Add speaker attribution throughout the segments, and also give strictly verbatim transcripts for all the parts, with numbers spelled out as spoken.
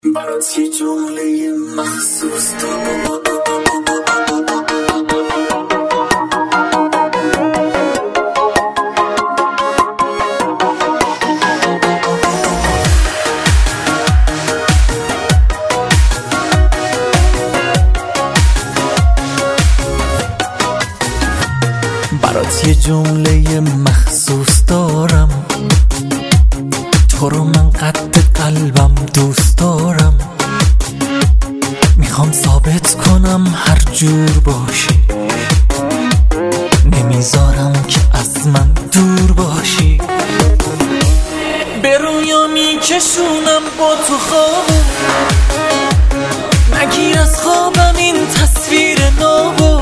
Speaker 1: برات یه جمله مخصوص دارم. برات یه جمله مخصوص دارم، تو رو من قد قلبم دوست دارم. میخوام ثابت کنم هر جور باشی، نمیذارم که از من دور باشی. به رویا میکشونم با تو خوابو، نگیر از خوابم این تصویر نابو.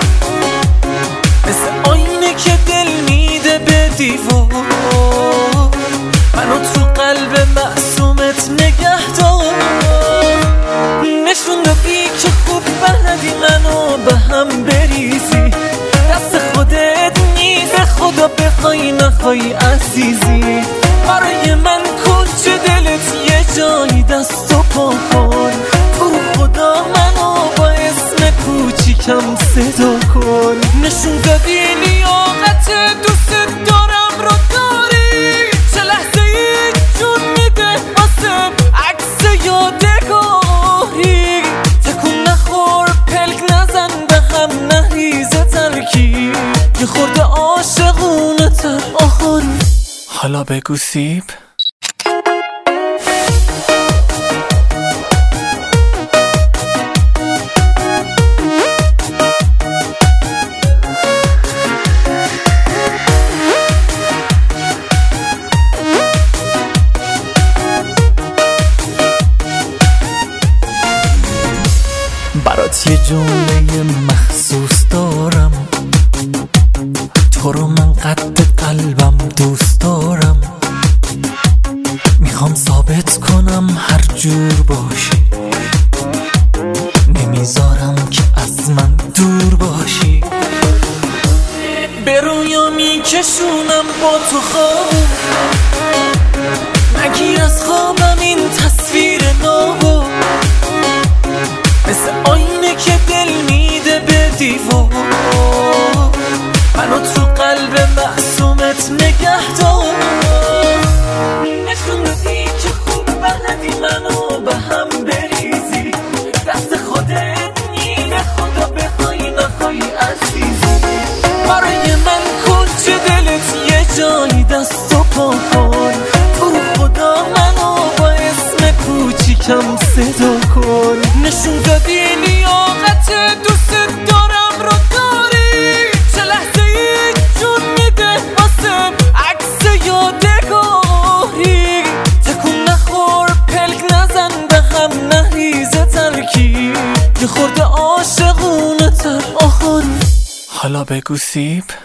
Speaker 1: مثل آینه که دل میده به دیوار، منو تو قلب معصومت نگه دار. نشون دادی که خوب بلدی منو به هم بریزی، دست خودت نیست خدا بخوای نخوای عزیزی. برای من کجا دلت یه جایی دست و پا کن، تو خدا منو با اسم کوچیکم صدا کن. نشون دادی لیاقت دوست دارم رو داری، چه لحظه ای جون میده واسم عکس یادگاری. تکون نخور پلک نزن به هم نریزه ترکی، یه خورده عاشقونه تر آخری. حالا بگو سیب برات یه جمله مخصوص دارم، تو رو من قد قلبم دوست دارم. میخوام ثابت کنم هر جور باشی، نمیذارم که از من دور باشی. به رویا میکشونم با تو خوابو، نگیر از خوابم این تصویر نابو. مثل آینه که دل میده به دیوار، منو تو قلب معصومت نگه دار. نشون دادی که خوب بلدی منو به هم بریزی، دست خودت نیده خدا بخوای نخوای عزیزی. برای من کجا دلت یه جایی دست و پا کن، تو خدا منو با اسم کوچیکم صدا کن. نشون دادی لیاقت دوست دارم رو داری، چه لحظه ای جون میده واسم عکس یادگاری. تکون نخور پلک نزن به هم نریزه ترکی، یه خورده عاشقونه تر آخری. حالا بگو سیب